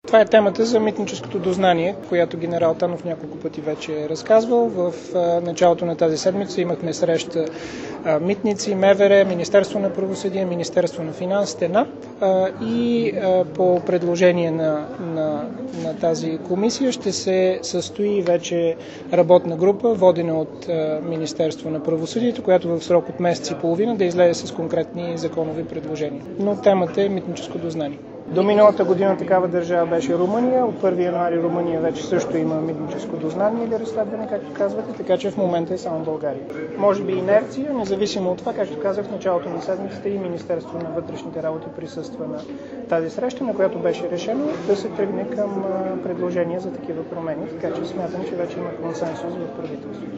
Това е темата за митническото дознание, която генерал Танов няколко пъти вече е разказвал. В началото на тази седмица имахме среща митници, МВР, Министерство на правосъдие, Министерство на финансите, НАП и по предложение на тази комисия ще се състои вече работна група, водена от Министерство на правосъдието, която в срок от месец и половина да излезе с конкретни законови предложения. Но темата е митническо дознание. До миналата година такава държава беше Румъния. От 1 януари Румъния вече също има митническо дознание или разследване, както казвате, така че в момента е само България. Може би инерция, независимо от това, както казах в началото на седмицата, и Министерство на вътрешните работи присъства на тази среща, на която беше решено да се тръгне към предложения за такива промени, така че смятам, че вече има консенсус в правителството.